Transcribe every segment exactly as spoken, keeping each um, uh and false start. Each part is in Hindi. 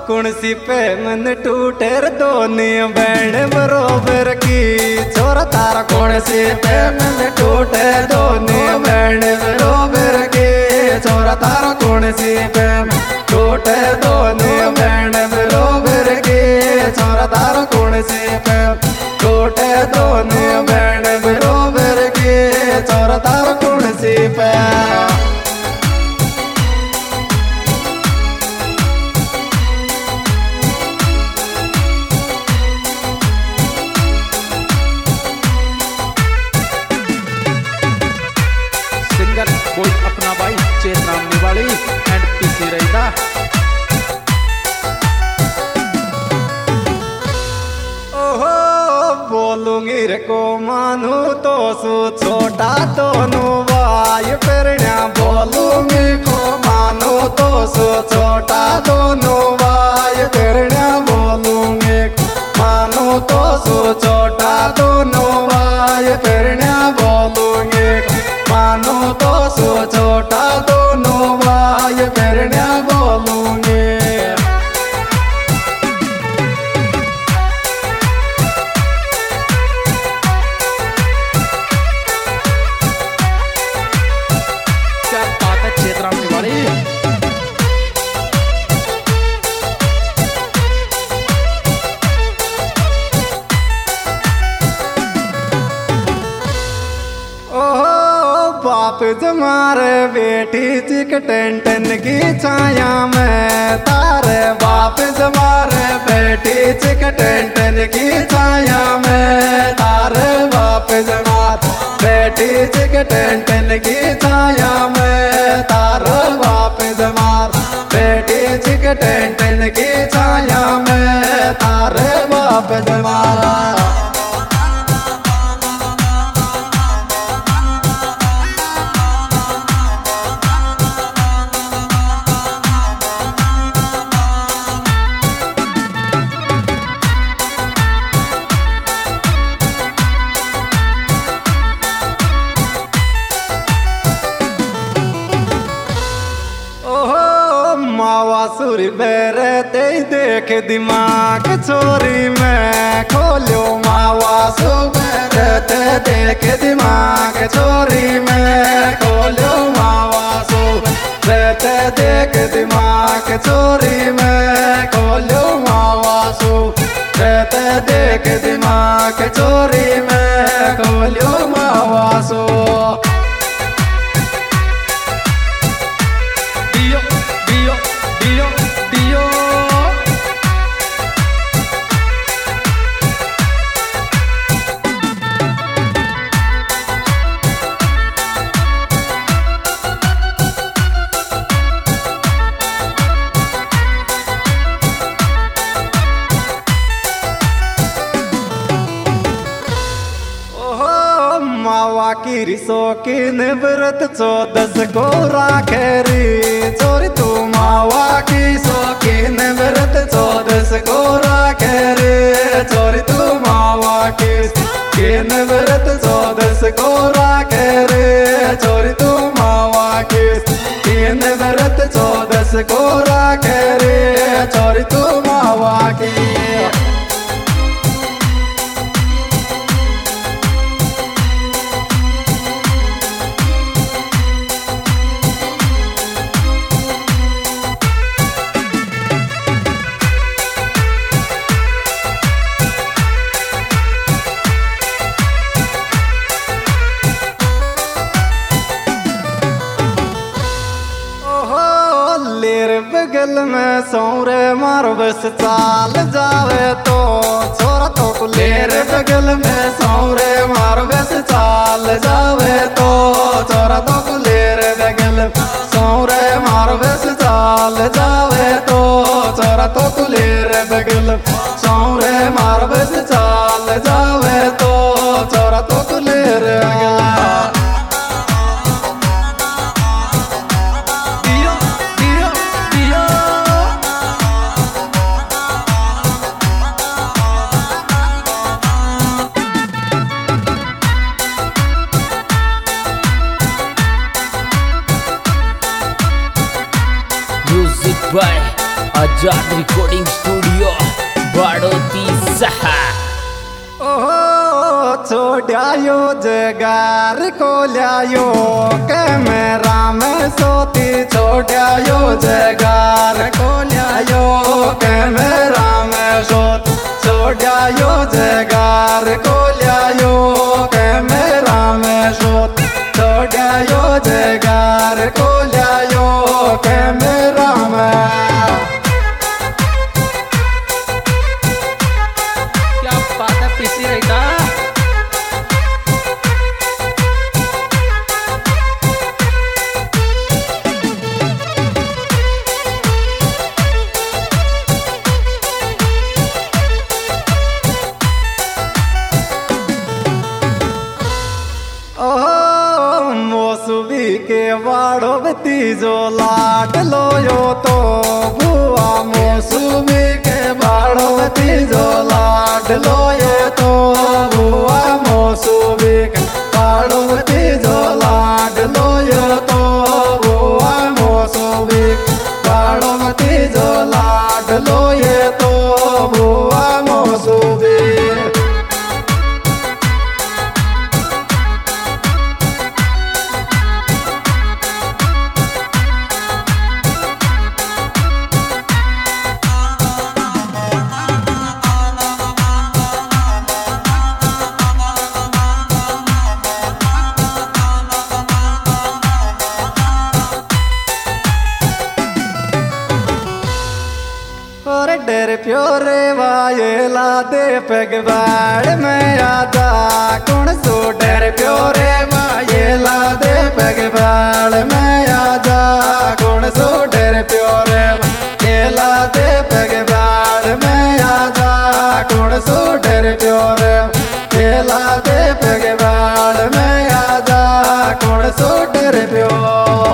कुणसी पे मन टूटे दोनी बहन बरोबर की छोरा तारा कुणसी पे मन टूटे दोनी बहन बरोबर की छोरा तारा कुणसी पे टूटे दोनी बहन बरोबर की छोरा तारा कुणसी पे टूटे दोनी बहन बरोबर की छोरा तारा कुणसी पे कोई अपना भाई चेतराम निवाड़ी एंड पीसी रहीदा। ओहो बोलूंगी रे को मानू तो सु छोटा दोनों भाई पेरण्या बोलूंगी को मानू तो सु छोटा दोनों भाई पेरण्या बोलूंगी मानू तो सु छोटा दोनों भाई पेरण्या बोलूंगी मानो तो सो छोटा दोनों भाई पेरण्या बोलूंगे। क्या बात है चेतराम निवाड़ी। बाप जमारे बेटी चिक टेंटन की छाया में तारे बाप जमारे बेटी चिक टेंटन की छाया में तारे बाप जमार बेटी चिक टेंटन की छाया में तारे बाप जमार बेटी चिक टेंटन की छाया में तारे बाप जमारा। मावा सुरी बेरे ते देख दिमाग चोरी में खोलो मावा सुबेरे ते देख दिमाग चोरी में खोलो मावा सुबेरे ते देख दिमाग चोरी में खोलो मावा सुबेरे ते देख दिमाग चोरी में खोलो मावा सो। मावा की रिसो की निवृत चौदस को राखेरी चोरी तू मावा की सो की निवृत चौदस को राखेरी चोरी तू मावा की की निवृत चौदस को राखेरी चोरी तू मावा की की निवृत चौदस को राखेरी चोरी तू मावा की। बगल में सौरे मारो बस चाल जावे तो छोरा तो कुलेर बगल में सौरे मारो बस चाल जावे तो छोरा तो कुलेर बगल सौरे मारो बस चाल जावे तो छोरा तो कुलेर बगल सौरे मारो बस चाल जावे तो छोरा तो कुलेर बगल। Music by Azad recording studio Badoti सहा। ओ छोड़ायो जगार को लियायो कैमरा में सोती छोड़ायो जगार को लियायो कैमरा में सोती छोड़ायो जगार को लियायो कैमरा में सोती छोड़ायो जगार को लियायो कैमरा में। के वाड़ो तीजो लाट लोयो तो बुआ मौसमी के वाड़ो तीजो लाट लोयो तो बुआ मौसमी के वाड़ो तीजो लाट लोयो तो बुआ मौसमी वाड़ो तीजो लाट लोये तो बुआ मौसमी। डर प्योरे वायला दे पगवाड़ में आजा कौन सो डर प्योरे वायला दे पगवाड़ में आजा कौन सो डर प्योरे वायला दे पगवाड़ में आजा कौन सो डर प्योरे वायला दे पगवाड़ में आजा कौन सो डर प्योर।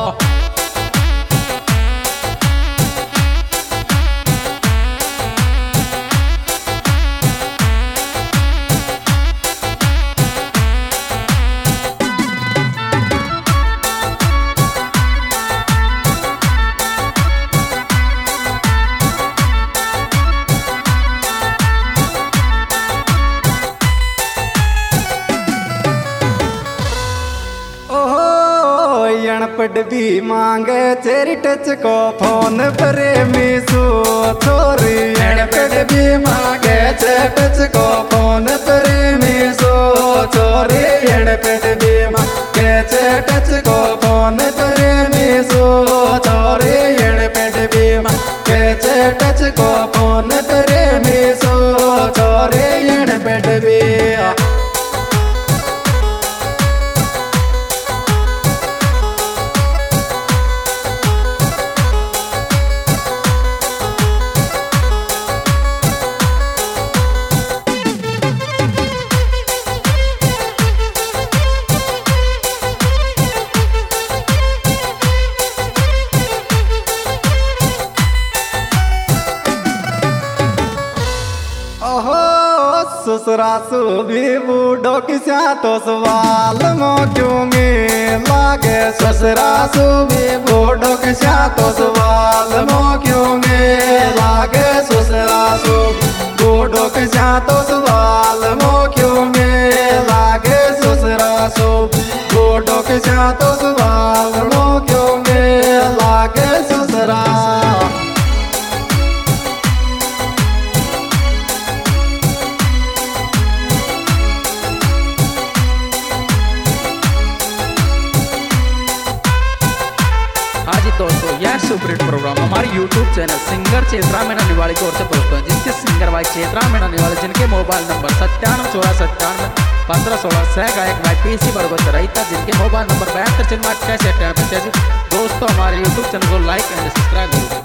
पड़ भी मांगे तेरी टच को फोन प्रेमी सो छोरी पड़ भी मांगे टच को फोन प्रेमी सो छोरी पड़ भी मांगे टच को फोन प्रेमी सो छोरी पड़ भी मांगे टच को फोन प्रेमी सो छोरी पड़ भी। ससुरा सु भी बूढ़ो किसा तो सवाल मो क्योंगे लागे ससुरा सु भी बूढ़ो किसा तो सवाल मो क्योंगे लागे ससुरा सु बूढ़ो किसा तो सवाल मो क्योंगे लागे ससुरा सु बूढ़ो किसा तो सवाल मो क्योंगे लागे ससुरा। दोस्तों यह सुपरहिट प्रोग्राम हमारे YouTube channel singer Chetra Meena Niwari की ओर से पोस्ट है, जिसके सिंगर भाई चेत्रा मीणा निवाड़ी, जिनके मोबाइल नंबर सत्तानवे सोलह सत्तानवे पंद्रह सोलह सह गायक भाई पी सी बड़गोत रहिता, जिनके मोबाइल नंबर बहत्तर चिन्ह अट्ठाईस अट्ठानवे पचासी। दोस्तों हमारे यूट्यूब चैनल को लाइक एंड सब्सक्राइब करो।